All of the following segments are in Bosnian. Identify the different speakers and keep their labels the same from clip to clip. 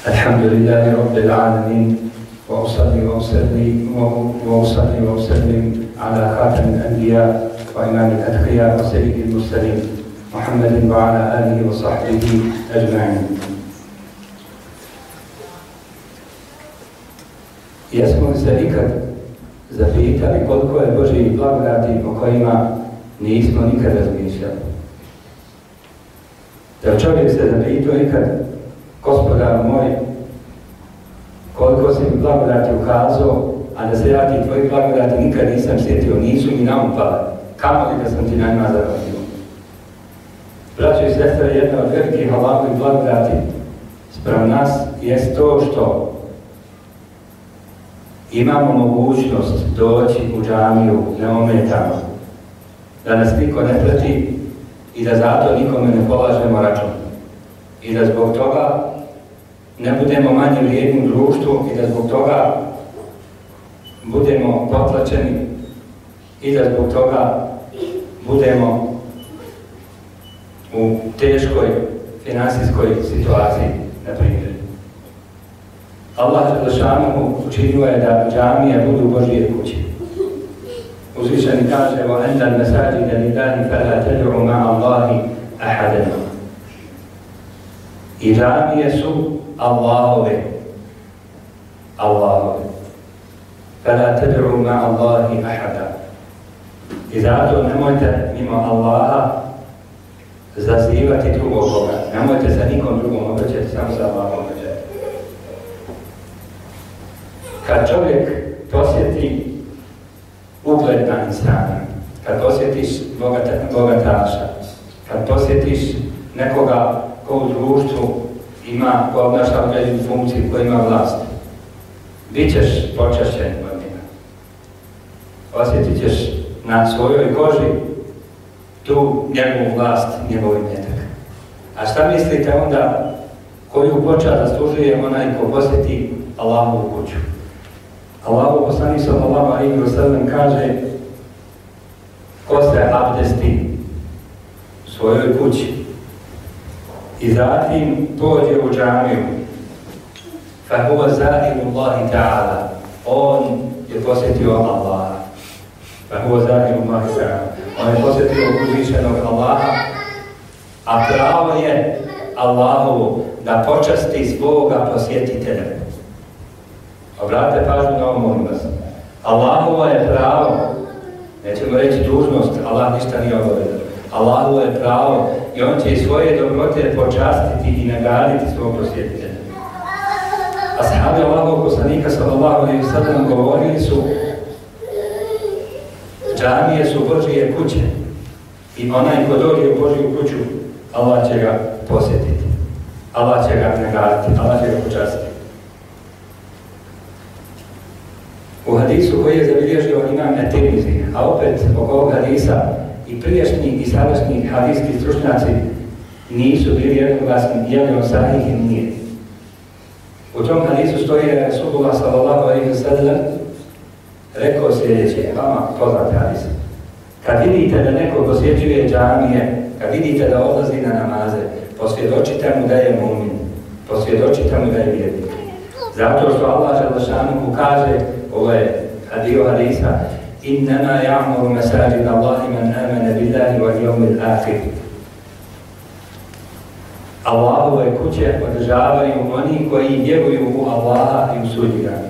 Speaker 1: الحمد لله رب العالمين وأصلي وأسلم على خاتم الأنبياء وإمام الأتقياء وسيد المرسلين محمد وعلى آله وصحبه أجمعين. Jesmo li se ikad zapitali koliko je Božjih blagodati o kojima nismo nikad razmišljali? Da čovjek se zapitao ikad, Gospodar moj, koliko si mi blagodati ukazao, a da se ja ti tvojih blagodati nikad nisam sjetio, nisu mi naumpale, kamo li da sam ti na njima zaradio? Braćo i sestre, jedna od velikih Allahovih blagodati sprem nas jest to što imamo mogućnost doći u džamiju neometano, da nas niko ne prati i da zato nikome ne polažemo račun. I da zbog toga ne budemo manje vrijedni u društvu i da zbog toga budemo potlačeni i da zbog toga budemo u teškoj finansijskoj situaciji, na primjer. Allah dželešanohu učinio je da džamije budu Božje kuće. Uzvišeni kaže: وَأَنَّ الْمَسَاجِدَ لِلَّهِ فَلَا تَدْعُوا مَعَ اللَّهِ أَحَدًا. I džamije su Allahove. فَلَا تَدْعُوا مَعَ اللَّهِ أَحَدًا. I zato nemojte mimo Allaha zazivati drugog Boga. Nemojte sa nikom drugom obraćati, samo sa Allahom obraćati. Kad čovjek posjeti ugledna insana, kad posjetiš bogataša, kad posjetiš nekoga ko u društvu ima, ko obnaša određenu funkciju, ko ima vlast, bit ćeš počašćen od njega. Osjetit ćeš na svojoj koži tu njegovu vlast, njegov imetak. A šta mislite onda koju počast zaslužuje onaj ko posjeti Allahovu kuću? Allahov poslanik sallallahu alejhi ve sellem kaže: ko se abdesti u svojoj kući i zatim pođe u džamiju, فَهُوَ زَائِرُ اللَّهِ تَعَالَى, on je posjetio Allaha. فَهُوَ زَائِرُ اللَّهِ تَعَالَى, on je posjetio uzvišenog Allaha, a pravo je Allahovu da počasti svoga posjetitelja. Obratite pažnju na ovo, molim vas. Allahovo je pravo, nećemo reći dužnost, Allah ništa nije obavezan. Allahovo je pravo i on će svoje dobrote počastiti i nagraditi svog posjetitelja. Ashabi Allahovog poslanika sallallahu alejhi ve sellem govorili su: džamije su Božje kuće i onaj ko dođe u Božju kuću, Allah će ga posjetiti, Allah će ga nagraditi, Allah će ga počastiti. U hadisu koji je zabilježio imam At-Tirmizi, a opet oko ovog hadisa i prijašnji i sadašnji hadijski stručnjaci nisu bili jednoglasni, je li on sahih ili nije. U tom hadisu stoji da je Rasulullah sallallahu alejhi ve sellem rekao sljedeće, vama poznate hadis: kad vidite da neko posjećuje džamije, kad vidite da odlazi na namaze, posvjedočite mu da je mu'min, posvjedočite mu da je vjernik. Zato što Allah dželešanohu kaže, ovo je dio hadisa: إِنَّمَا يَعْمُرُ مَسَاجِدَ اللَّهِ مَنْ آمَنَ بِاللَّهِ وَالْيَوْمِ الْآخِرِ. Allahove kuće održavaju oni koji vjeruju u Allaha i u sudnji dan.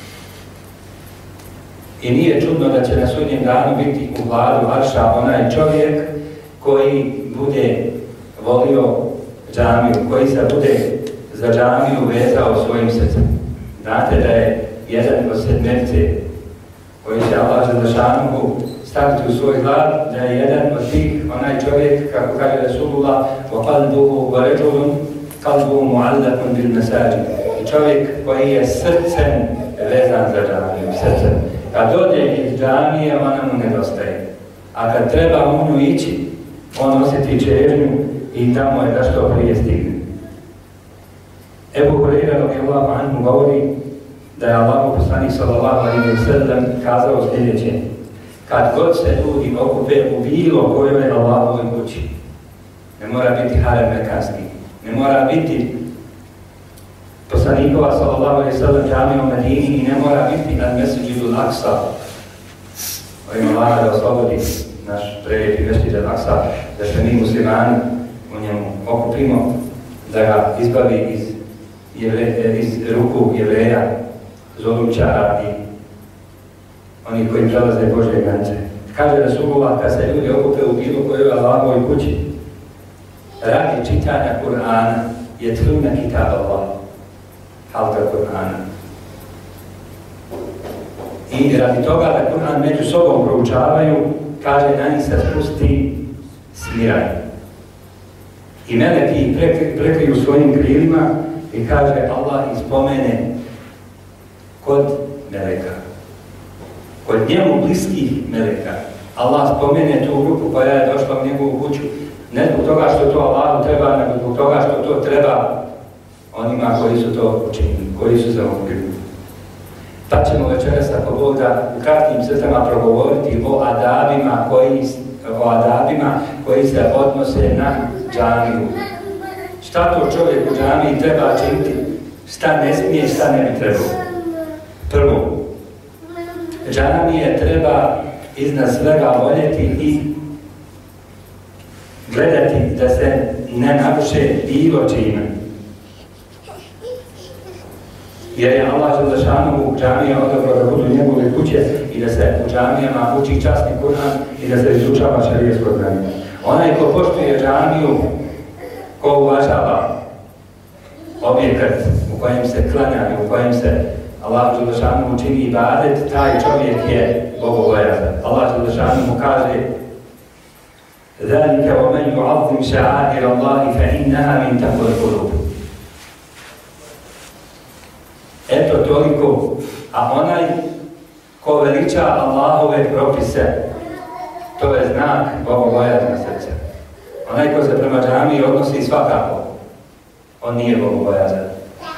Speaker 1: I nije čudno da će na sudnjem danu biti u hladu arša onaj čovjek koji bude volio džamiju, koji se bude za džamiju vezao svojim srcem. Znate da je jedan od sedmerce koji će Allah dželešanohu staviti u svoj hlad, da je jedan od tih onaj čovjek, kako kaže Rasulullah: وَقَلْبُهُ وَرَجُلٌ قَلْبُهُ مُعَلَّقٌ بِالْمَسَاجِدِ. I čovjek koji je srcem vezan za džamiju, srcem. Kad ode iz džamije, ona mu nedostaje. A kad treba u nju ići, on osjeti čežnju i tamo je da što prije stigne. Ebu Hureyre radijallahu anhu govori da je Allahov poslanik sallallahu alejhi ve sellem kazao sljedeće: kad god se ljudi okupe u bilo kojoj Allahovoj kući, ne mora biti harem mekanski, ne mora biti poslanikova sallallahu alejhi ve sellem džamija u Medini i ne mora biti na Mesdžidu Al-Aqsa. Ovim Allah da oslobodi naš prelijepi Mesdžid Al-Aqsa, da se mi muslimani u njemu okupimo, da ga izbavi iz ruku Jevreja, zolumčara i oni koji prelaze Božje granice. Kaže Rasulullah, kad se ljudi okupe u bilo kojoj Allahovoj kući, radi čitanja Kur'ana, jetluna kitab Allah, halka Kur'ana. I radi toga da Kur'an među sobom proučavaju, kaže na njih se spusti smiraj. I meleki prekriju svojim krilima i kaže Allah ispomene kod meleka, kod njemu bliskih meleka. Allah spomene tu grupu koja je došla u njegovu kuću, ne zbog toga što to Allahu treba, nego zbog toga što to treba onima koji su to učinili, koji su zaokupili. Pa ćemo večeras, ako Bog da, u kratkim crtama progovoriti o adabima koji se odnose na džamiju. Šta to čovjek u džamiji treba činiti, šta ne smije, šta ne bi trebalo. Prvo, džamije treba iznad svega voljeti i gledati da se ne naruše bilo čime. Jer je Allah Želešanu džamije odabrao da budu njegove kuće i da se u džamijama uči časni Kur'an i da se izučava šerijatsko znanje. Onaj ko poštuje džamiju, ko uvažava objekat u kojem se klanja i u kojem se Allah Želešanu čini ibadet, taj čovjek je bogobojazan. Allah Želešanu mu kaže: ذَلِكَ وَمَنْ يُعَظِّمْ شَعَائِرَ اللَّهِ فَإِنَّهَا مِنْ تَقْوَى الْقُلُوبِ. Eto toliko, a onaj ko veliča Allahove propise, to je znak bogobojazna srca. Onaj ko se prema džamiji odnosi svakako, on nije bogobojazan.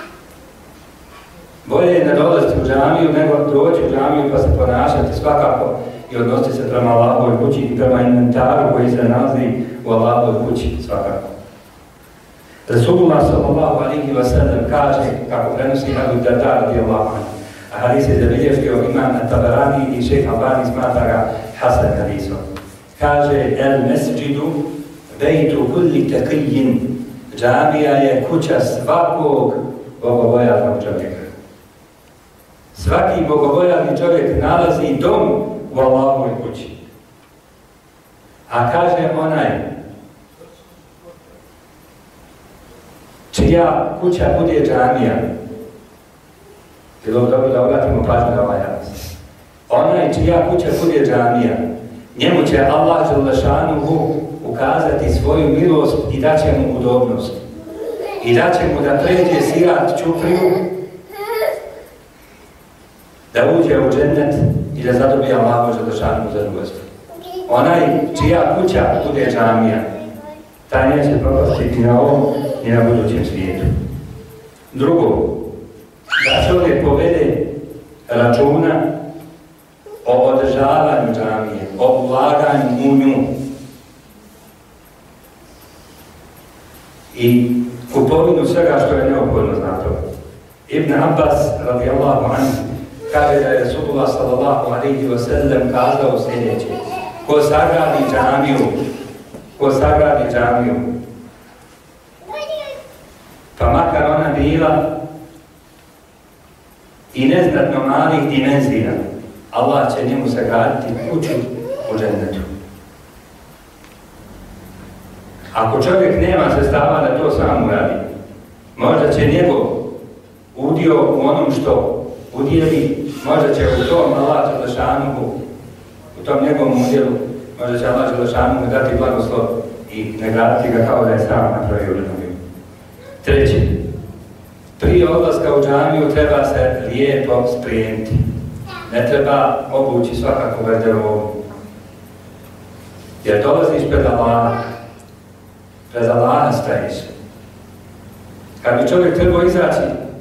Speaker 1: Bolje je ne dolaziti u džamiju nego doći u džamiju pa se ponašati svakako i odnositi se prema Allahovoj kući i prema inventaru koji se nalazi u Allahovoj kući svakako. Rasulullah sallallahu alejhi ve sellem kaže, kako prenosi Abu Darda radijallahu anhu, a hadis je zabilježio imam at-Tabarani i šejh Albani smatra ga hasan hadisom. Kaže: el mesdžidu bejtu kulli taqiyyin, džamija je kuća svakog bogobojaznog čovjeka. Svaki bogobojazni čovjek nalazi dom u Allahovoj kući. A kaže onaj čija kuća bude džamija, bilo dobro da obratimo pažnju na ovaj hadis. Onaj čija kuća bude džamija, njemu će Allah Želešanuhu ukazati svoju milost i daće mu udobnost. I daće mu da pređe sirat čupriju, da uđe u džennet i da zadobije Allahu Želešanuhu zadovoljstvo. Onaj čija kuća bude džamija, taj neće propasti ni na ovom ni na budućem svijetu. Drugo, da čovjek povede računa o održavanju džamije, o ulaganju u nju i kupovinu svega što je neophodno za to. Ibn Abbas radijallahu anhu kaže da je Rasulullah sallallahu alejhi ve sellem kazao sljedeće: ko sagradi džamiju, pa makar ona bila i neznatno malih dimenzija, Allah će njemu sagraditi kuću u džennetu. Ako čovjek nema sredstava da to sam uradi, možda će njegov udio u onom što udjeli, možda će u tom Allah Želešanuhu, u tom njegovom udjelu, možda će Allah Želešanuhu dati blagoslov i nagraditi ga kao da je sam napravio džamiju. Treće, prije odlaska u džamiju treba se lijepo spremiti. Ne treba obući svakako garderobu. Jer dolaziš pred Allaha stajiš. Kad bi čovjek trebao izaći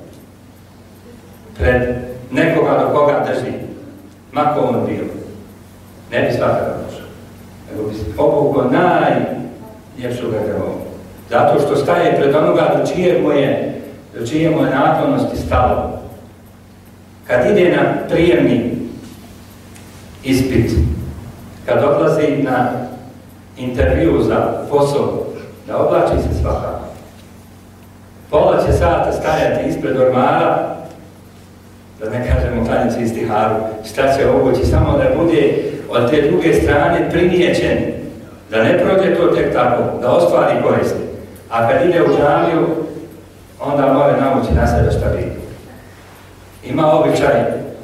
Speaker 1: pred nekoga do koga drži, mako on bio, ne bi svakako došao. Nego bi obukao najljepšu garderobu. Zato što staje pred onoga do čijeg mu je do čije mu je naklonosti stalo. Kad ide na prijemni ispit, kad odlazi na intervju za posao, da oblači se svakako. Pola će sata stajati ispred ormara, da ne kažemo klanjaći istiharu, šta će obući, samo da bude od te druge strane primijećen, da ne prođe to tek tako, da ostvari koristi. A kad ide u džamiju, onda mora nauči na sebe šta vidi. Ima običaj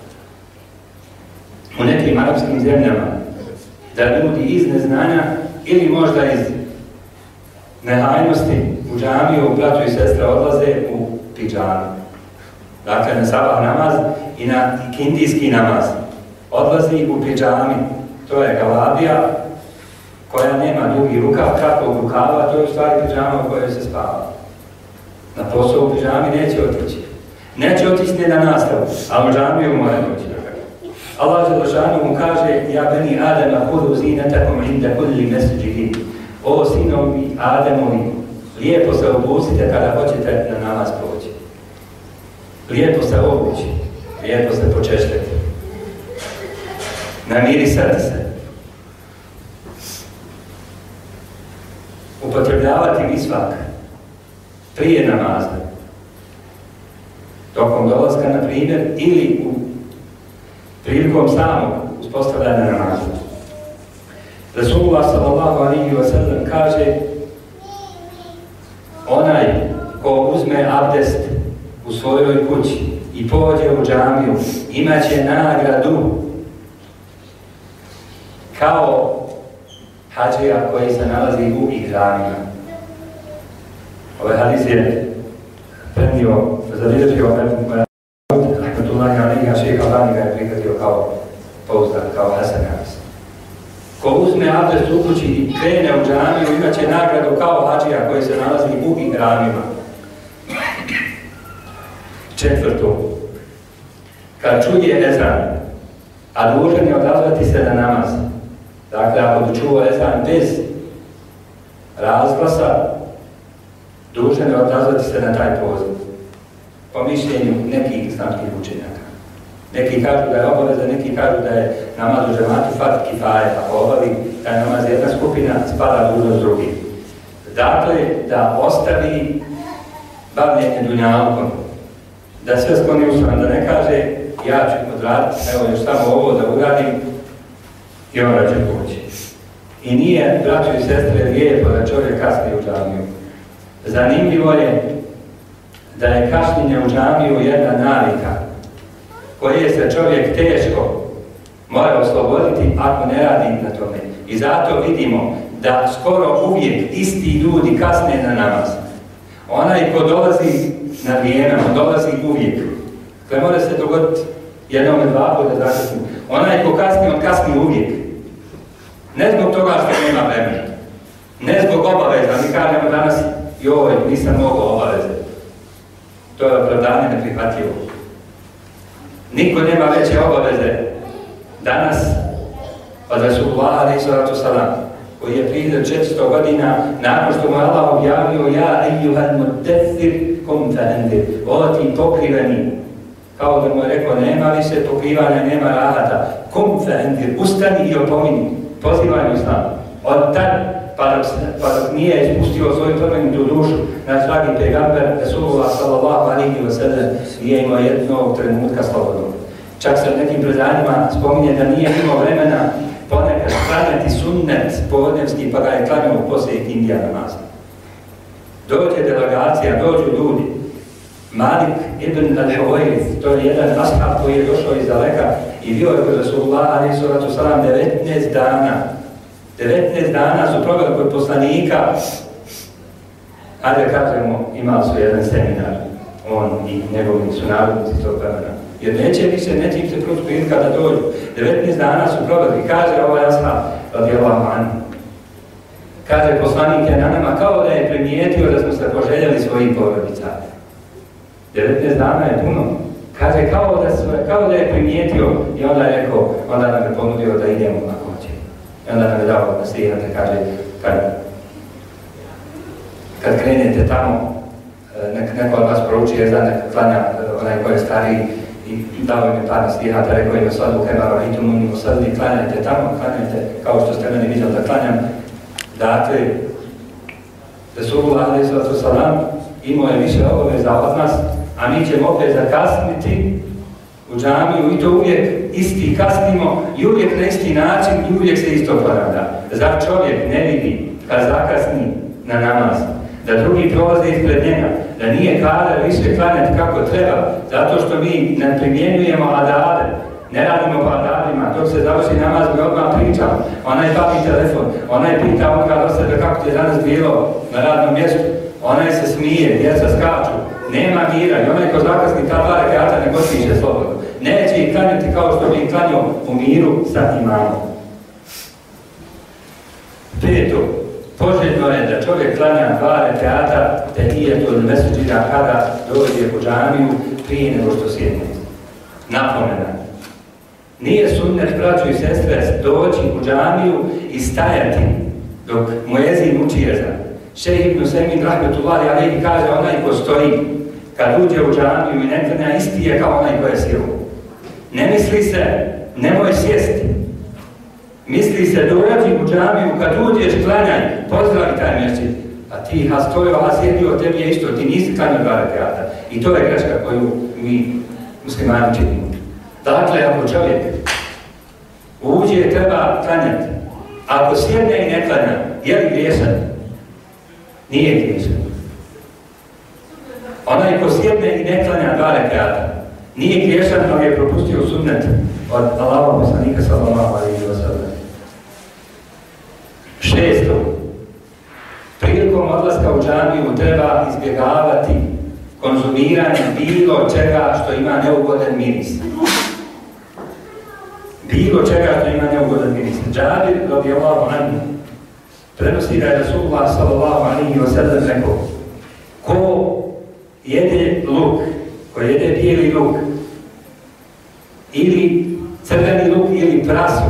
Speaker 1: u nekim arapskim zemljama da ljudi iz neznanja ili možda iz nehajnosti u džamiju, braćo i sestre odlaze u pidžami. Dakle, na sabah namaz i na kindijski namaz. Odlazi u pidžami. To je galabija koja nema dugi rukav, kratkog rukava, to je u stvari pidžama u kojoj se spava. Na posao u pidžami neće otići. Neće otići ni na nastavu, ali u džamiju mora doći. Allah Đelešanu mu kaže: Ja beni Adama hudu zinatakum inda kulli mesđidi. O sinovi Ademovi, lijepo se obucite kada hoćete na namaz poći. Lijepo se obući, lijepo se počešljati. Namirisati se. Upotrebljavati misvak prije namaza. Tokom dolaska, na primjer, ili prilikom samog uspostavljanja namaza. Rasulullah sallallahu alaihi wa sallam kaže: onaj ko uzme abdest u svojoj kući i pođe u džamiju, imaće nagradu kao hadžija koji se nalazi u ihramima. Ovaj hadis je prenio, zabilježio Rahmetullahi alejhi, šejh Albani ga je prihvatio kao pouzdan, kao hasan hadis. Ko uzme abdest u kući i krene u džamiju, imaće nagradu kao hadžija koji se nalazi u ihramima. Četvrto, kad čuje ezan, a dužan je odazvati se na namaz. Dakle, ako čuo ezan bez razglasa, dužan je odazvati se na taj poziv. Po mišljenju nekih islamskih učenjaka. Neki kažu da je obaveza, neki kažu da je namaz u džematu fard kifaje, ako obavi taj namaz jedna skupina, spada dužnost drugi. Dakle, da ostavi bavljenje dunjalkom, da sve skloni usran, da ne kaže ja ću odraditi, evo još samo ovo da uradim i onda će poći. I nije, braćo i sestre, lijepo da čovjek kasni u džamiju. Zanimljivo je da je kašnjenje u džamiju jedna navika koje se čovjek teško mora osloboditi ako ne radi na tome. I zato vidimo da skoro uvijek isti ljudi kasne na namaz. Onaj ko dolazi na vrijeme, on dolazi uvijek. To mora se dogoditi jednom, dva puta zakasni. Onaj ko kasni, on kasni uvijek. Ne zbog toga što nema vremena. Ne zbog obaveza. Mi kažemo danas, joj, nisam mogao obaveze. To je opravdanje neprihvatljivo. Niko nema veće obaveze danas od Rasulullah alejhi salatu selam, koji je prije 400 godina nakon što mu je Allah objavio: Ja ejuhal muddethir kum fa'andir. O ti pokriveni. Kao da mu je rekao: nema više pokrivanja, nema rahata. Kum fa'andir. Ustani i opomini. Pozivaj Islam. Od tad, pa dok nije ispustio svoju plemenitu dušu, naš dragi pejgamber Rasulullah sallallahu alejhi wa sallam je imao jednog trenutka slobodnog. Čak se u nekim predanjima spominje da nije imao vremena ponekad klanjati sunnet podnevski, pa ga je klanjao poslije Indija namaza. Dođe delegacija, dođu ljudi. Malik ibn al-Huwairith, to je jedan ashab koji je došao iz daleka i bio je kod Rasulullah alejhi salatu selam 19 dana. 19 dana su proveli kod poslanika. Hajde kažemo, imali su jedan seminar, on i njegovi sunarodnici tog vremena. Jer neće im se proći prilika da dođu. 19 dana su proveli. Kaže ovaj ashab, radijallahu anhu, kaže poslanik je na nama kao da je primijetio da smo se poželjeli svojih porodica. 19 dana je puno. Kaže kao da je primijetio i onda je rekao, onda nam je ponudio da idemo ako hoće. I onda nam je dao nasihate, kaže kad krenete tamo neko od vas prouči jezan, nek klanja onaj koji je stariji i dao mi par stihata, rekao ima sadu kemaro i tu mu sadli, klanjajte tamo, klanjajte kao što ste meni vidjeli da klanjam. Dakle, Resulullah alejhi ve sellem imao je više obaveza od nas, a mi ćemo opet zakasniti u džamiju i to uvijek isti kasnimo i uvijek na isti način i uvijek se isto ponavlja. Zar čovjek ne vidi kad zakasni na namaz, da drugi prolaze ispred njega, da nije kadar više klanjati kako treba, zato što mi ne primjenjujemo adabe, ne radimo po adabima, dok se završi namaz mi odmah pričamo, onaj papi telefon, onaj pita onoga do sebe kako ti je danas bilo na radnom mjestu, onaj se smije, djeca skaču, nema mira i onaj ko zakasni ta 2 rekata ne otiše slobodno. Neće ih klanjati kao što bi ih klanjao u miru sa imamom. Peto, poželjno je da čovjek klanja 2 rekata tehijetul mesdžida kada dođe u džamiju prije nego što sjedne. Napomena. Nije sunnet, braćo i sestre, doći u džamiju i stajati dok muezin uči jezan. Šejh ibn Usejmin rahmetullahi alejhi kaže onaj ko stoji kad uđe u džamiju i ne klanja isti je kao onaj ko je sjeo. Ne misli se, nemoj sjesti. Misli se dođi u džamiju kad uđeš klanjaj, pozdravi taj mjesečit. A ti stojio, a sjedio, tebi je isto, ti nisi klanjao 2 rekata. I to je greška koju mi muslimani činimo. Dakle, ako čovjek uđe treba klanjati, ako sjedne i ne klanja, je li griješan? Nije griješan. Onaj ko sjedne i ne klanja 2 rekata, nije griješan, ali je propustio sunnet od Allahova poslanika sallallahu alejhi ve sellem. 6. Prilikom odlaska u džamiju treba izbjegavati konzumiranje bilo čega što ima neugodan miris. Bilo čega što ima neugodan miris. Džabir radijallahu anhu prenosi da je Resulullah sallallahu alejhi ve sellem rekao: ko jede luk, ko jede bijeli luk, ili crveni luk, ili prasu,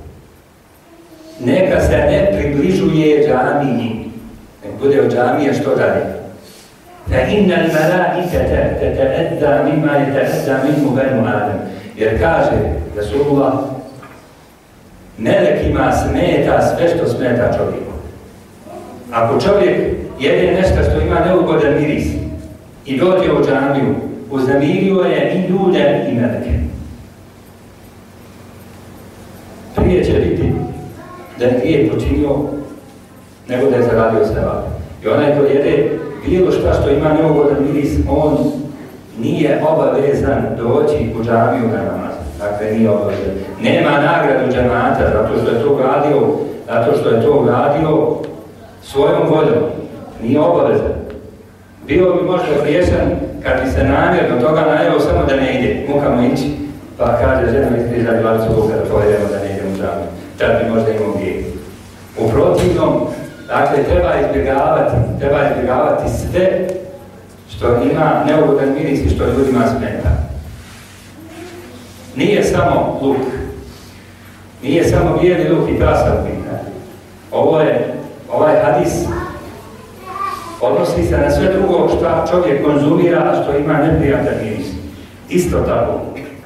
Speaker 1: neka se ne približuje džamiji, nek bude od džamije što dalje. فَإِنَّ الْمَلَائِكَةَ تَتَأَذَّى مِمَّا يَتَأَذَّى مِنْهُ بَنُو آدَمَ. Jer kaže Resulullah, melekima smeta sve što smeta čovjeku. Ako čovjek jede nešto što ima neugodan miris i dođe u džamiju, uznemirio je i ljude i meleke. Prije će biti da je grijeh počinio nego da je zaradio sevap. I onaj ko jede bilo što ima neugodan miris, on nije obavezan doći u džamiju na namaz. Dakle, nije obavezan. Nema nagradu džemata zato što je to uradio svojom voljom. Nije obavezan. Bio bi možda griješan kad bi se namjerno toga najavio samo da ne ide. Mukamo ići, pa kaže žena iskriža 20 luka da povedemo da ne idemo u džamiju. Tad bi možda imao grijeh. U protivnom, dakle, treba izbjegavati sve što ima neugodan miris i što ljudima smeta. Nije samo luk, nije samo bijeli luk i prasa upitna. Ovaj hadis odnosi se na sve drugo što čovjek konzumira, a što ima neprijatan miris. Isto tako.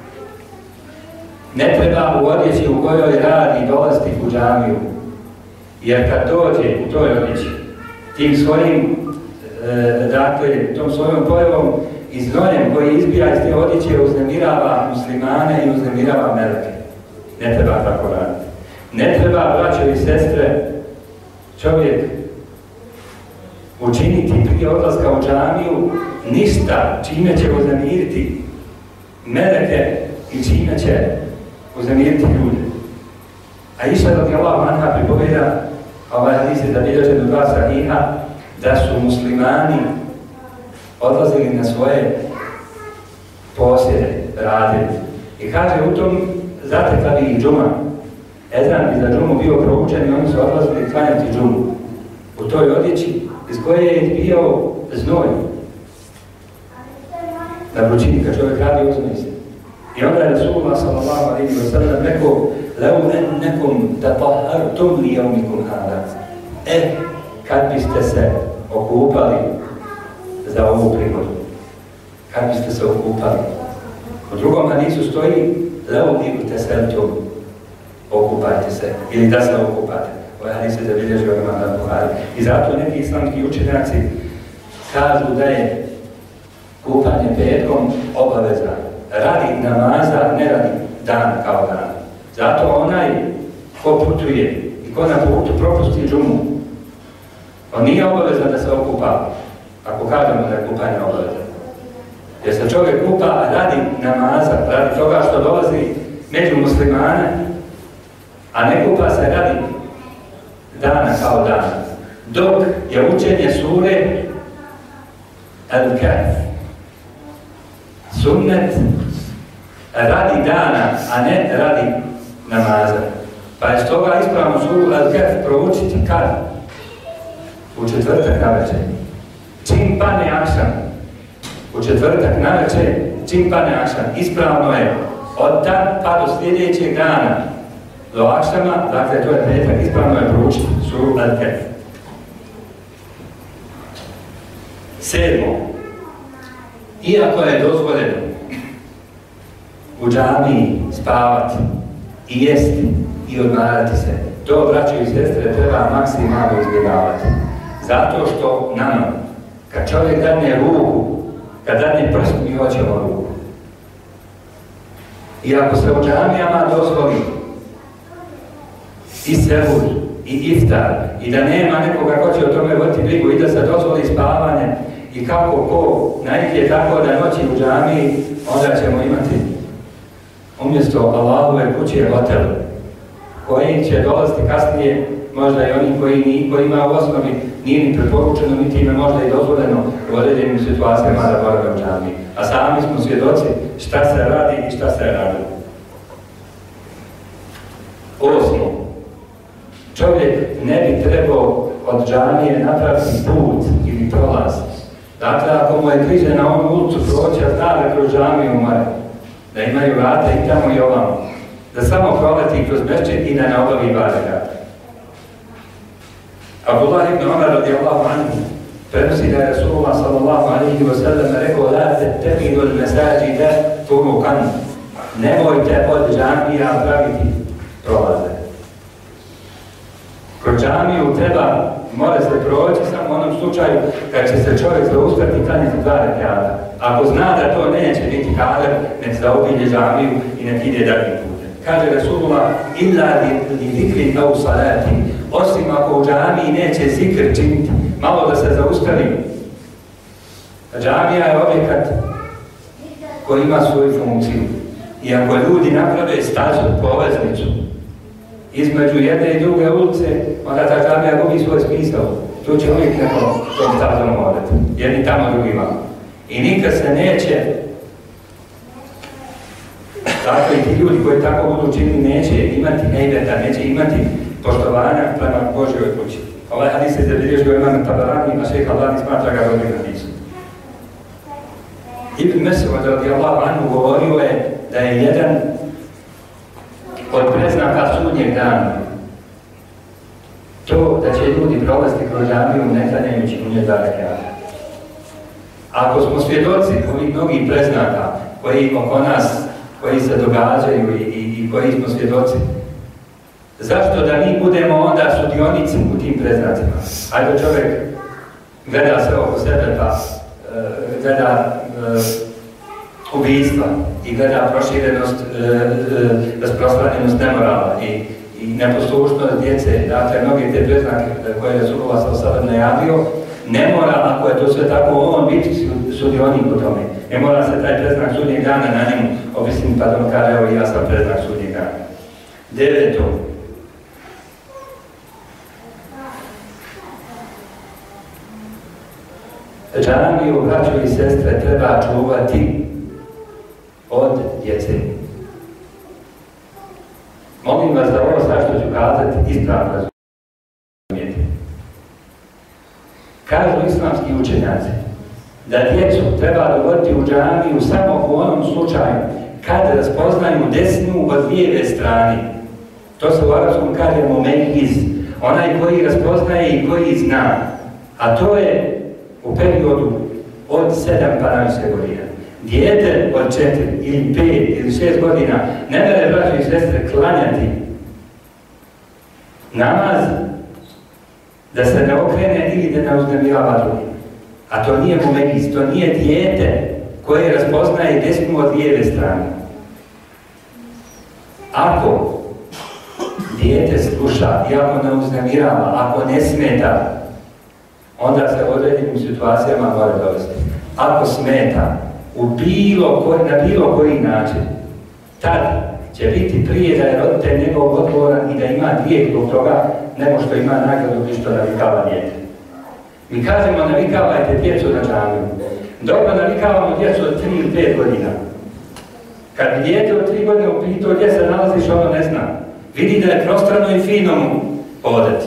Speaker 1: Ne treba u odjeći u kojoj radi dolaziti u džamiju. Jer kad dođe u toj odjeći, tim svojim, tom svojom pojavom i znojem koji izbija iz te odjeće uznemirava muslimane i uznemirava meleke. Ne treba tako raditi. Ne treba, braćo i sestre, čovjek učiniti prije odlaska u džamiju ništa čime će uznemiriti meleke i čime će uznemiriti ljude. A Iša radijallahu anha pripoveda, ovaj hadis je zabilježen u 2 sahiha, da su muslimani odlazili na svoje posjede, radili. I kaže, u tom zatekla bi ih džuma. Ezan bi za džumu bio proučen i oni su odlazili klanjati džumu. U toj odjeći iz koje je izbijao znoj. Na vrućini, kad čovjek radi, uzme se. I onda je Resulullah sallallahu alejhi ve sellem rekao: "Lau ennekum tatahhartum li yawmikum hada." Kad biste se okupali za ovu prigodu. Kad biste se okupali? U drugom hadisu stoji leudi teseltum, okupajte se, ili da se okupate. Ovaj hadis je zabilježio Imam al-Buhari. I zato neki islamski učenjaci kažu da je kupanje petkom obaveza. Radi namaza, ne radi dan kao dan. Zato onaj ko putuje i ko na putu propusti džumu, on nije obavezan da se okupa, ako kažemo da je kupanje obavezan. Jer se čovjek kupa radi namaza, radi toga što dolazi među muslimane, a ne kupa se radi dana kao dana. Dok je učenje sure Al-Kahf, sunnet, radi dana, a ne radi namaza. Pa je stoga ispravno suru Al-Kahf proučiti kad? U četvrtak navečer. Čim pane akšam, u četvrtak navečer, čim pane akšam, ispravno je od tad pa do sljedećeg dana do akšama, dakle to je petak, ispravno je proučiti suru Al-Kahf. 7. Iako je dozvoljeno u džamiji spavati i jesti i odmarati se, to, braćo i sestre, treba maksimalno izbjegavati. Zato što nama, kad čovjek dadne ruku, kad dadne prst, mi hoćemo ruku. I ako se u džamijama dozvoli i sehur, i iftar, i da nema nekoga ko će o tome voditi brigu, i da se dozvoli spavanje, i kako ko najke tako da noći u džamiji, onda ćemo imati umjesto Allahove kuće hotel, koji će dolaziti kasnije, možda i oni kojima u osnovi nije ni preporučeno, niti ime možda i dozvoljeno u određenim situacijama da borave u džamiji. A sami smo svjedoci šta se radi i šta se radi. 8. Čovjek ne bi trebao od džamije napraviti put ili prolaz. Dakle, ako mu je križe na onu ulicu proći, a zna da kroz džamiju mora, da imaju vrata i tamo i ovamo, da samo proleti kroz mešćid i da ne obavi barakata. Abdullah ibn Umar radijallahu anhu prenosi da je Rasulullah sallallahu alaihi wa sallam rekao: la tettehidu al-mesajida turukan, nemojte od džamija praviti prolaze. Kroz džamiju mora se proći samo u onom slučaju kad će se čovjek zaustaviti i klanjati 2 rekata. Ako zna da to neće biti kader, nek zaobilje džamiju i nek ide daljim putem. Kaže Rasulullah: illa li zikri au salati, osim ako u džamiji neće zikr činiti, malo da se zaustavi. Džamija je objekat koji ima svoju funkciju. I ako ljudi naprave stazu, poveznicu, između jedne i druge ulice, onda ta džamija gubi svoj smisao. Tu će uvijek neko tom stazom morati. Jedni tamo, drugi vamo. I nikad se neće, tako i ti ljudi koji tako budu činili, neće imati hejbeta, neće imati poštovanja prema Božjoj kući. Ovaj hadis je zabilježio Imam Tabarani, a šejh Albani smatra ga dobrim hadisom. Ibn Mesud radijallahu anhu govorio je da je jedan od preznaka sudnjeg dana to da će ljudi prolaziti kroz džamiju ne klanjajući u nje 2 rekata. Ako smo svjedoci ovih mnogih preznaka koji oko nas, koji se događaju i koji smo svjedoci, zašto da mi budemo onda sudionici u tim preznacima? Ajde, čovjek gleda se oko sebe pa gleda ubijstva i gleda proširenost, rasprostranjenost nemorala i neposlušnost djece, dakle mnoge te preznake koje je Rasulullah sallallahu najavio, ne mora, ako je to sve tako, on biti sudionik u tome. Ne mora se taj preznak sudnjeg dana na njemu ovisiti, pa da on kaže: evo, ja sam preznak sudnjeg dana. 9. Džamiju, braćo i sestre, treba čuvati od djece. Molim vas da ovo sad što ću kazati ispravno razumijete. Kažu islamski učenjaci da djecu treba dovoditi u džamiju samo u onom slučaju kad raspoznaju desnu od lijeve strane. To se u arapskom kaže mumejiz, onaj koji raspoznaje i koji zna. A to je u periodu od 7 pa na više godina. Dijete od 4 ili 5 ili 6 godina ne mere, braćo i sestre, klanjati namaz da se ne okrene ili da ne uznemirava drugim. A to nije mumenis, to nije dijete koje raspoznaje desnu od lijeve strane. Ako dijete sluša i ako ne uznemirava, ako ne smeta, onda se u određenim situacijama mora dovesti. Ako smeta na bilo koji način, tad će biti prije da je roditelj njegov odgovoran i da ima grijeh zbog toga nego što ima nagradu što navikava dijete. Mi kažemo navikavajte djecu na džamiju. Dobro navikavamo djecu od 3 ili 5 godina. Kad bi dijete od 3 godine upitao gdje se nalaziš, ono ne zna. Vidi da je prostrano i fino mu podet.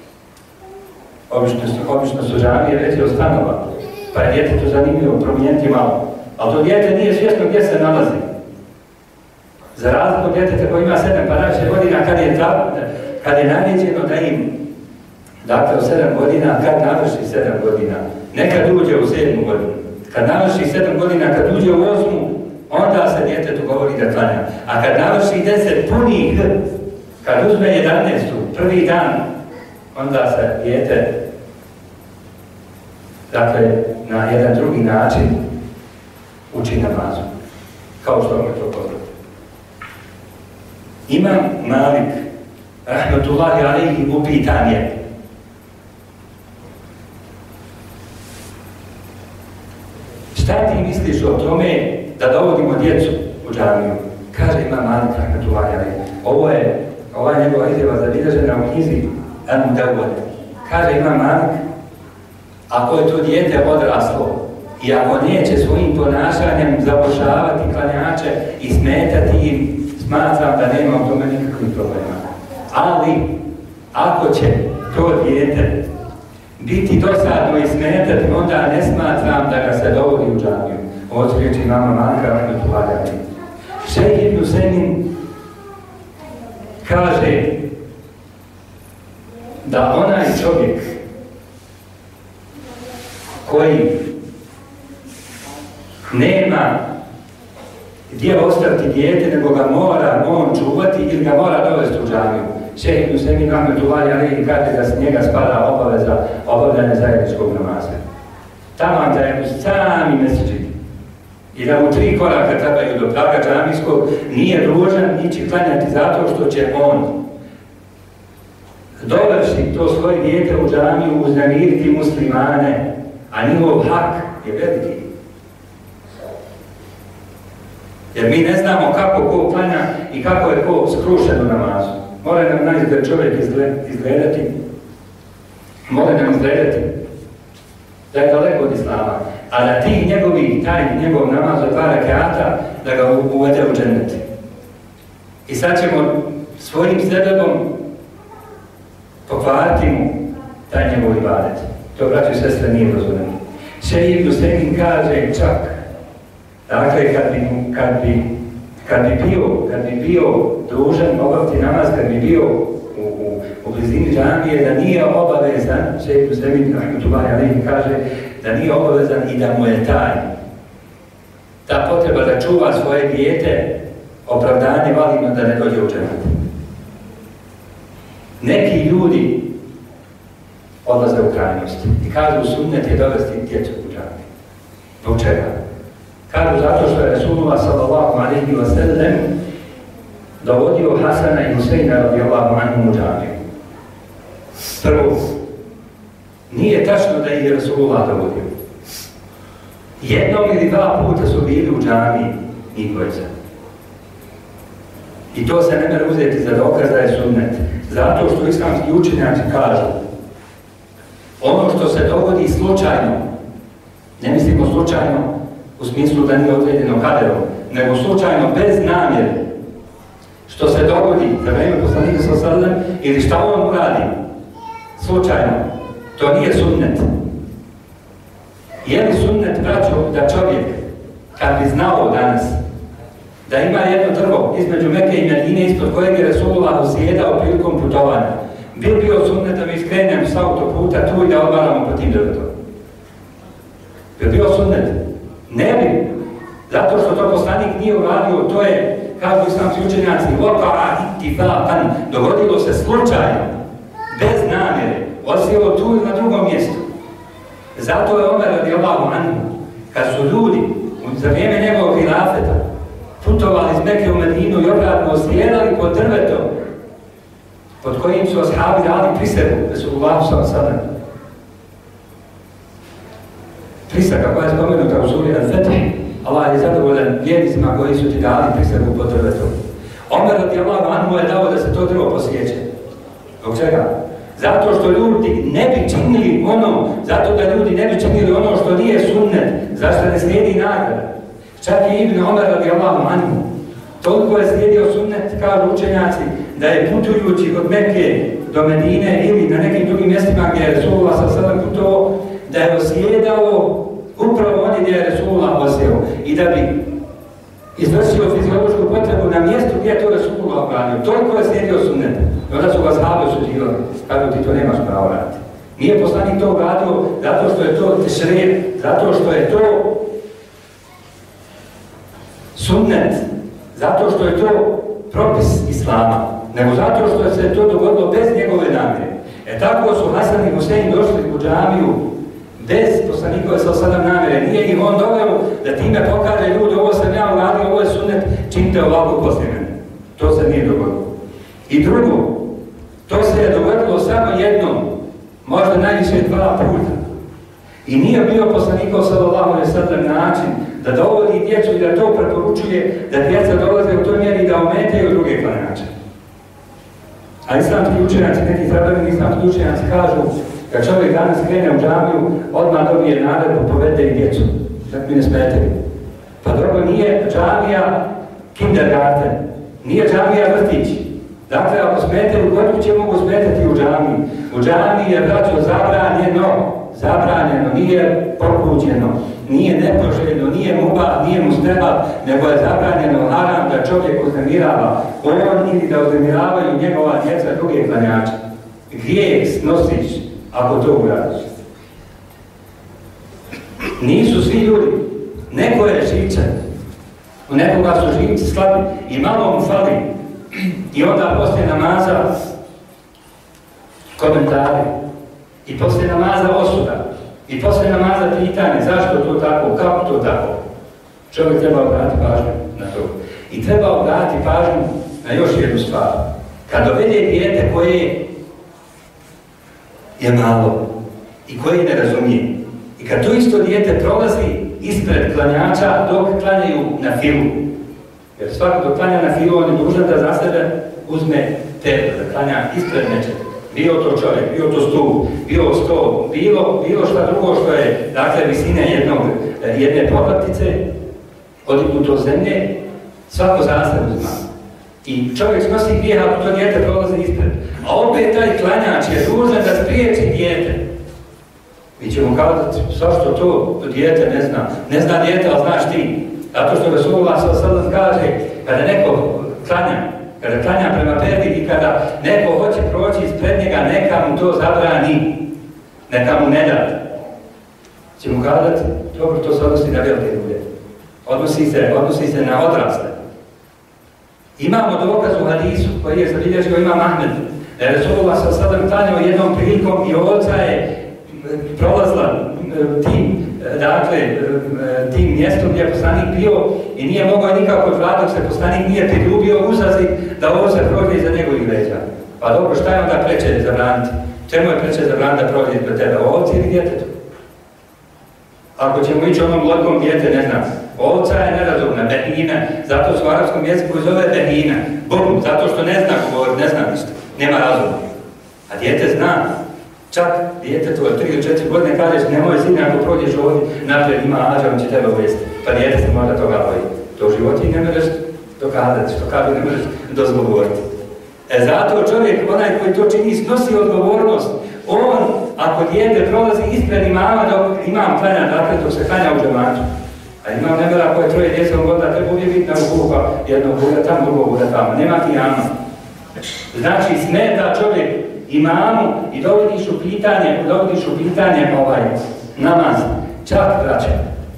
Speaker 1: Obično su džamije veće od stanova, pa je djetetu zanimljivo promijeniti malo. Ali to dijete nije svjesno gdje se nalazi. Za razliku od djeteta koji ima 7 pa naše godina, kad je naređeno da im, dakle od 7 godina, kad navrši 7 godina, nekad uđe u 7 godinu. Kad navrši 7 godina, kad uđe u 8, onda se djetetu govori da klanja. A kad navrši 10 punih, kad uzme 11, prvi dan, onda se dijete, dakle, na jedan drugi način uči namazu. Kao što vam je to poznato. Imam Malik, rahmetullahi alejhi, upitan je. Šta ti misliš o tome da dovodimo djecu u džamiju? Kaže Imam Malik, rahmetullahi alejhi. Ova je njegova izjava zabilježena u knjizi Al-Mudawwad. Kaže Imam Malik, ako je to dijete odraslo i ako neće svojim ponašanjem zabušavati klanjače i smetati im, smatram da nema u tome nikakvih problema. Ali, ako će to dijete biti dosadno i smetati, onda ne smatram da ga se dovodi u džamiju. Ovo su riječi Imama Malika, rahmetullahi alejhi. Šejh Ibn Usejmin kaže da onaj čovjek koji nema gdje ostaviti dijete, nego ga mora on čuvati ili ga mora dovesti u džamiju. Šejh Ibn Usejmin rahmetullahi alejhi kaže da s njega spada obaveza obavljanja zajedničkog namaza. Taman da je u sami mesdžid i da mu 3 koraka trebaju do praga džamijskog, nije dužan ići klanjati zato što će on dovrši to svoje dijete u džamiju, uznemiriti muslimane, a njihov hak je veliki. Jer mi ne znamo kako ko klanja i kako je ko skrušen u namazu. Mora nam najzgled čovjek izgledati, mora nam izgledati da je daleko od islama, a da taj njegov namaz od 2 rekata da ga uvede u džennet. I sad ćemo svojim sebebom pokvariti mu taj njegov ibadet. To, braći i sestre, nije dozvoljeno. Šejh Ibn Usejmin kaže čak, dakle, kad bi bio dužan obaviti namaz, kad bi bio u blizini džamije, da nije obavezan, Šejh Ibn Usejmin rahmetullahi alejhi kaže da nije obavezan i da mu je ta potreba da čuva svoje dijete opravdanje validno da ne dođe u džennet. Neki ljudi odlaze u krajnost i kažu sunnet je dovesti djecu u džamiju. Zbog čega? Kažu zato što je Rasulullah sallallahu alejhi ve sellem dovodio Hasana i Husejna radijallahu anhum u džamiju. Prvo, nije tačno da ih je Rasulullah dovodio. Jednom ili 2 puta su bili u džamiji njih dvojica. I to se ne može uzeti za dokaz da je sunnet. Zato što islamski učenjaci kažu ono što se dogodi slučajno, ne mislimo slučajno u smislu da nije određeno kaderom, nego slučajno bez namjere, što se dogodi za vrijeme poslanika sallallahu alejhi ve sellem ili šta on uradi slučajno, to nije sunnet. Je li sunnet, braćo, da čovjek, kad bi znao danas da ima jedno drvo između Mekke i Medine ispod kojeg je Rasulullah usjedao prilikom putovanja, bio sunnet da mi skrenem s autoputa tu i da odmaramo po tim drvetom? Je bio sunnet? Ne bi. Zato što to poslanik nije uradio, to je, kažu islamski učenjaci, dogodilo se slučajno, bez namjere, osjelo tu na drugom mjestu. Zato je Omer radijallahu anhu, kad su ljudi za vrijeme njegovog hilafeta putovali iz Mekke u Medinu i obratno sjedali pod drvetom, pod kojim su ashabi dali prisegu, Resulullahu sallallahu alejhi ve sellem. Prisega koja je spomenuta u suri Al-Fetih, Allah je zadovoljan vjernicima koji su ti dali prisegu pod drvetom. Omer radijallahu anhu je dao da se to drvo posjeće. Zbog čega? Zato što ljudi ne bi činili ono, zato da ljudi ne bi činili ono što nije sunnet, zašto ne slijedi nagrada. Čak i Ibn Omer radijallahu anhu toliko je slijedio sunnet, kažu učenjaci, da je putujući od Mekke do Medine ili na nekim drugim mjestima gdje je Resulullah sallallahu alejhi ve sellem putovao, da je osjedao upravo oni gdje je Resulullah osjeo i da bi izvršio fiziološku potrebu na mjestu gdje je to Resulullah uradio. Toliko je slijedio sunnet. I onda su ga sahabe osuđivali. Kažu ti to nemaš pravo raditi. Nije poslanik to uradio zato što je to tešrir, zato što je to sunnet, zato što je to propis Islama, nego zato što se to dogodilo bez njegove namjere. Tako su Hasan i Husein došli u džamiju bez poslanikove sallallahu alejhi ve sellem namjere. Nije ih on doveo da time pokaže ljudi, ovo sam ja uradio, ovo je sunnet, činite ovako poslije mene. To se nije dogodilo. I drugo, to se je dogodilo samo jednom, možda najviše 2 puta. I nije bio poslanikov sallallahu alejhi ve sellem način da dovodi djecu i da to preporučuje da djeca dolaze u toj mjeri da ometaju druge klanjače. A islamski učenjaci, neki savremen islamski učenjaci kažu, kad čovjek danas krene u džamiju, odmah dobije naredbu, povede i djecu. Tako mi ne smetaju. Pa dobro, nije džamija kindergarten, nije džamija vrtić. Dakle, ako smetaju kod kuće, mogu smetati u džamiji. U džamiji je, braćo, zabranjeno, nije pokuđeno, nije nepoželjno, nije mubah, nije mustehab, nego je zabranjeno haram da čovjek uznemirava on ili da uznemiravaju njegova djeca druge klanjače. Grijeh snosiš ako to uradiš. Nisu svi ljudi, neko je žičan, u nekoga su živci slabi i malo mu fali i onda poslije namaza komentari i poslije namaza osuda i poslije namaza pitanje zašto to tako, kako to tako. Čovjek treba obratiti pažnju na to. I treba obratiti pažnju na još jednu stvar. Kad dovede dijete koje je malo i koje ne razumije i kad to isto dijete prolazi ispred klanjača dok klanjaju na filu. Jer svako dok klanja na filu on je dužan da za sebe uzme tebe, da klanja ispred nečega. Bio to čovjek, bio to stup, bio stol, bilo šta drugo što je, dakle, visine jedne povrtice, odignuto zemlje, svako za sebe uzma. I čovjek snosi grijeh ako to dijete prolazi ispred. A opet taj klanjač je dužan da spriječi dijete. Mi ćemo kazati, zašto to dijete ne zna? Ne zna dijete, ali znaš ti. Zato što Resulullah sallallahu alejhi ve sellem kaže, kada neko klanja prema perdi i kada neko hoće proći ispred njega, neka mu to zabrani, neka mu ne da. Ćemo kazati, dobro, to se odnosi na velike ljude. Odnosi se na odrasle. Imamo dokaz u hadisu koji je zabilježio Imam Ahmed, da je Resulullah sallallahu alejhi ve sellem klanjao jednom prilikom i ovca je prolazila tim mjestom gdje je poslanik bio i nije mogao nikako odvratiti dok se poslanik nije priljubio uzrazi da ovo se prođe iza njegovih leđa. Pa dobro, šta je onda preče zabraniti? Čemu je preče zabraniti da prođe ispred tebe? Ovci ili djetetu? Ako ćemo ići onom logom djete, ne znam, ovca je nerazumna, behina, zato su u arapskom jeziku zove behina, bum, zato što ne zna govoriti, ne zna ništa, nema razuma. A djete zna. Čak djetetu od 3 ili 4 godine kažeš nemoj sine ako prođeš ovdje naprijed ima ađa, on će tebe uvesti. Pa djete se možda toga boji. To u životu ne možeš dokazati, što kaže ne možeš dozgovoriti. Zato čovjek, onaj koji to čini, snosi odgovornost. On, ako dijete prolazi ispred imama dok imam klanja, dakle dok se klanja u džematu. A imam ne mora koje 3 djece voda, treba uvijek biti na ruku, pa jednog bude tamo, drugog bude tamo. Nema ti jama. Znači smeta čovjek imamu i dovodiš u pitanje namaz. Čak braće.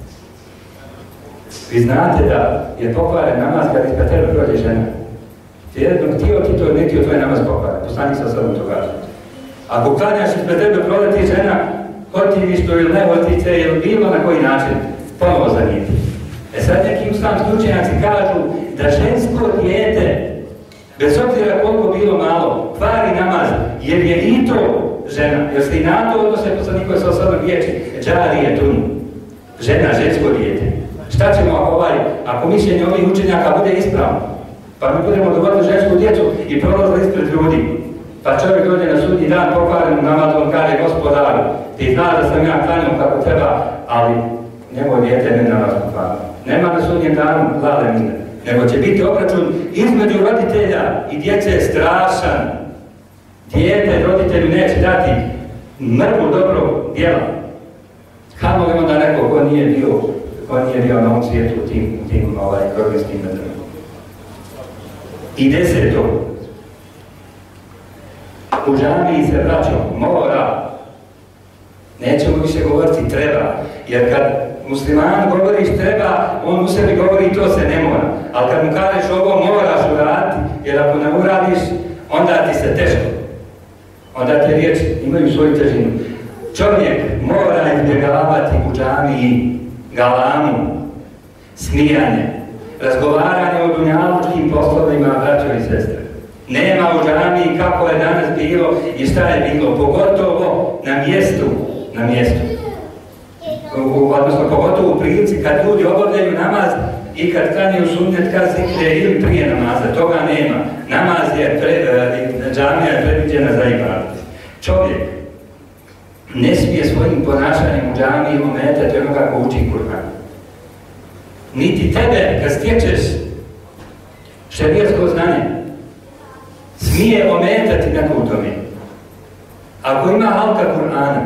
Speaker 1: Vi znate da je pokvaren namaz kad ispred tebe prođe žena. Htio ti to, ne htio tvoj namaz pokvaren. Poslanik sa sobom to kaže. Ako klanjaš ispred tebe proleti žena, hotiviš to ili ne hotice ili bilo na koji način, ponovo zanijeti. Sad neki islamski učenjaci kažu da žensko dijete, bez obzira koliko bilo malo, kvari namaz, jer je i to žena, jer se i na to odnose poslanikove sa osobom riječi, džarije tuni, žena, žensko dijete. Šta ćemo ako mišljenje ovih učenjaka bude ispravno? Pa mi budemo dovoditi žensku djecu i prolazili ispred ljudi. Pa čovjek dođe na sudnji dan pokvaren u namazu, on kaže gospodaru, ti znaš da sam ja klanjao kako treba, ali njegovo dijete ne namaz pokvaren. Nema na sudnjem danu glave mine, nego će biti obračun između roditelja i djece strašan. Dijete roditelju neće dati mrvu dobrog djela. Kamo li onda neko ko nije bio na ovom svijetu u tim progenskim metrima. I 10. U džamiji se vraćamo, mora. Nećemo više govoriti treba, jer kad musliman govoriš treba, on u sebi govori to se ne mora. Ali kad mu kažeš ovo moraš uraditi, jer ako ne uradiš, onda ti se teško. Onda te riječi imaju svoju težinu. Čovjek mora izbjegavati u džamiji galamu, smijanje, razgovaranje o dunjalučkim poslovima, braćo i sestre. Nema u džamiji kako je danas bilo i šta je bilo, pogotovo na mjestu. Odnosno pogotovo u prilici kad ljudi obavljaju namaz i kad klanjaju sunnet, kad zikre ili prije namaza, toga nema. Namaz džamija je predviđena za ibadet. Čovjek ne smije svojim ponašanjem u džamiji ometati ono kako uči Kur'an. Niti tebe, kad stječeš šerijatsko znanje, smije ometati neko u tome. Ako ima halka Kur'ana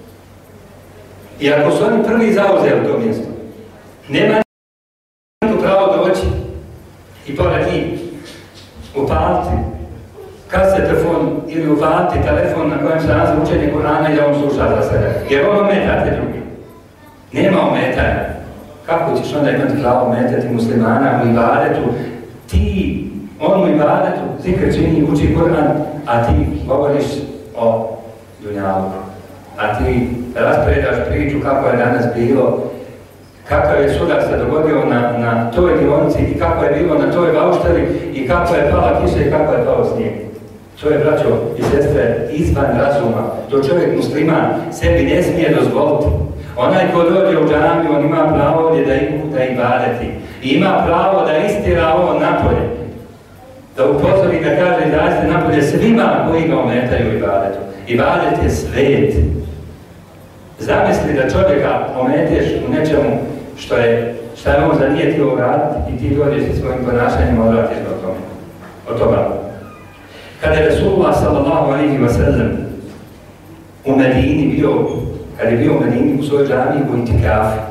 Speaker 1: i ako su oni prvi zauzeli to mjesto, nema niko pravo doći i pored njih upaliti kasetofon ili upaliti telefon na kojem se nalazi učenje Kur'ana i da on sluša za sebe. Jer on ometa te drugi. Nema ometanja. Kako ćeš onda imati pravo ometati muslimana u ibadetu? On u ibadetu, zikr čini, uči Kur'an, a ti govoriš o dunjaluku. A ti raspredaš priču kako je danas bilo, kakav je sudar se dogodio na toj dionici i kako je bilo na toj baušteli i kako je pala kiša i kako je pao snijeg. To je, braćo i sestre, izvan razuma. To čovjek musliman sebi ne smije dozvoliti. Onaj ko dođe u džamiju, on ima pravo ovdje da ibadeti. I ima pravo da istira ovo napolje. Da upozori, da kaže, izađite napolje svima koji ga ometaju ibadetu. Ibadet je svet. Zamisli da čovjeka ometeš u nečemu što je on zanijetio uraditi i ti dođeš sa svojim ponašanjem odvratiš od toga. Kada je Rasulullah sallallahu alaihi wa sallam u Medini bio, kada je bio u Medini u svojoj džamiji u itikafu,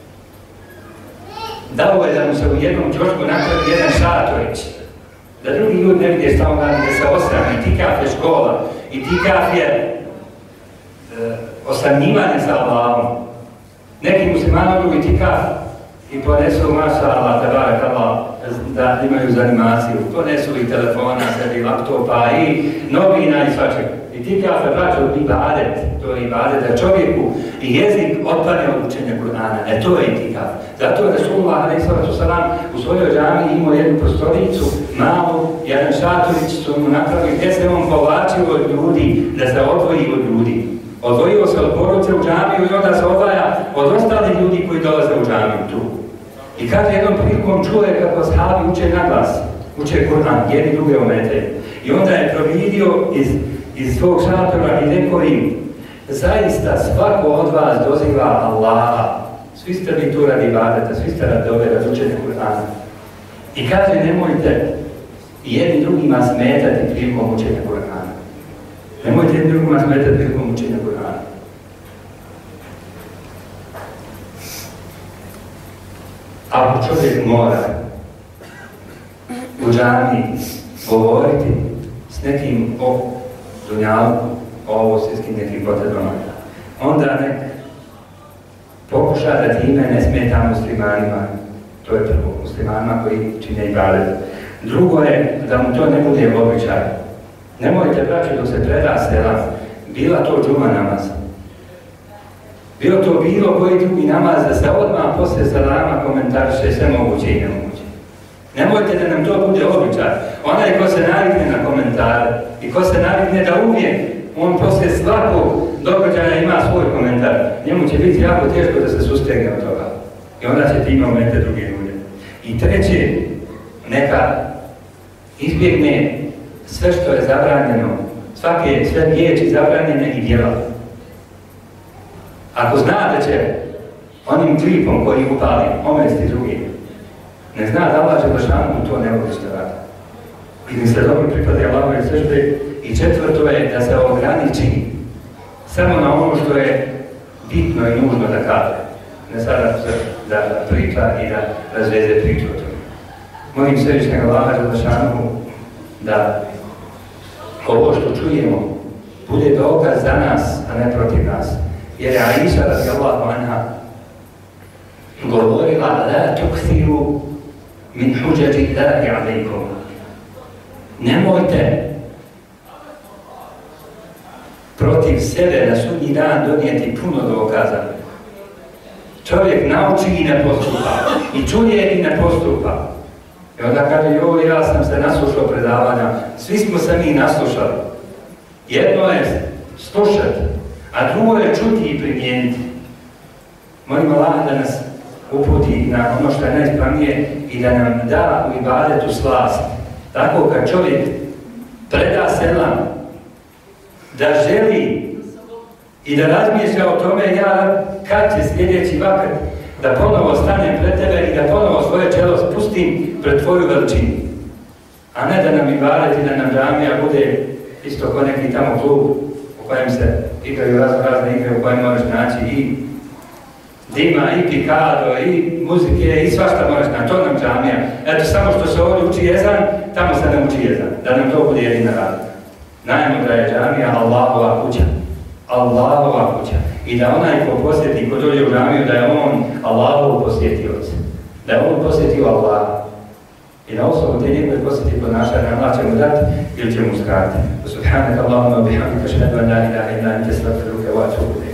Speaker 1: dao je da mu se u jednom čošku napravi jedan šatorić, da drugi ljudi ne vidje šta on radi, da se osrami. Itikaf je škola, itikaf je osamljivanje sa Allahom. Neki muslimani odu itikaf i ponesu maša Allah, tabarak Allah, da imaju za animaciju. Ponesu i telefona, sebi laptopa i novina i svačeg. Itikaf je braćo ibadet, to je ibadet da čovjeku i jezik otpadne od učenja Kur'ana. To je itikaf. Zato je Rasulullah u svojoj džamiji imao jednu prostoricu, malu, jedan šatorić, su mu napravili gdje se on povlačio od ljudi, da se odvoji od ljudi. Odvojio se od porodice u džamiju i onda se odvaja od ostalih ljudi koji dolaze u džamiju tu. I kaže jednom prilikom čuje kako sahabi uče na glas, uče Kur'an, jedni druge ometaju. I onda je providio iz svog šatora i rekao im, zaista svako od vas doziva Allaha. Svi ste vi tu radi ibadeta, svi ste radi radi učenja Kur'ana. I kaže, nemojte jedni drugima smetati prilikom učenja Kur'ana. Nemojte jedni drugima smetati prilikom učenja Kur'ana. Ako čovjek mora u džamiji govoriti s nekim o dunjalu, o ovo svjetskim nekim potrebama, onda nek pokuša pokuša da time ne smeta muslimanima. To je prvo, muslimanima koji čine ibadet. Drugo je da mu to ne bude običaj. Nemojte, braći, dok se preda selam, bila to džuma namaz. Bio to bilo koji drugi namaz, da se odmah poslije selama komentariše sve moguće i nemoguće. Nemojte da nam to bude običaj. Onaj ko se navikne na komentare i ko se navikne da uvijek on poslije svakog događaja ima svoj komentar, njemu će biti jako teško da se sustegne od toga. I onda će time ometati drugi ljude. I treće, neka izbjegne sve što je zabranjeno, sve riječi zabranjene i djela. Ako zna da će onim klipom koji upali omesti drugi, ne zna da Allah Đelešanu to ne voli što radi. I mi se dobro pripade Allahove sežde. I četvrto je da se ograniči samo na ono što je bitno i nužno da kaže. Ne sada da priča i da razveze priču o tome. Molim Svevišnjeg Allaha Đelešanu da ovo što čujemo bude dokaz za nas, a ne protiv nas. Jer je Aisha radijallahu anha govorila la tukthiru min huđađi Allahi alejkum. Nemojte protiv sebe na sudnji dan donijeti puno dokaza. Čovjek nauči i ne postupa. I čuje i ne postupa. I onda kaže, joj, ja sam se naslušao predavanja. Svi smo se mi naslušali. Jedno je slušati, a drugo je čuti i primijeniti. Molim Allah da nas uputi na ono što je najispravnije i da nam da u ibadetu slast. Tako kad čovjek preda selam, da želi i da razmišlja o tome ja kad će sljedeći vakat da ponovo stanem pred tebe i da ponovo svoje čelo spustim pred tvoju veličinu. A ne da nam ibadet i da nam džamija bude isto kao neki tamo klub u kojem se igraju razne igre u kojem moraš naći i dima, i pikado, i muzike, i svašta moraš naći. To nam džamija. Eto, samo što se ovdje uči jezan, tamo se ne uči jezan. Da nam to bude jedina razlika. Najmudra je džamija Allahova kuća. Allahova kuća. I da onaj ko posjeti, ko dođe u džamiju, da je on Allahov posjetioc. Da je on posjetio Allah. I na osnovu te njegove posjeti ponašanja Allah će mu dati ili će mu skratiti. Subhanaka Allahumma bihamdika, ashhadu an la ilaha illa anta, astaghfiruka wa atubu ilayk.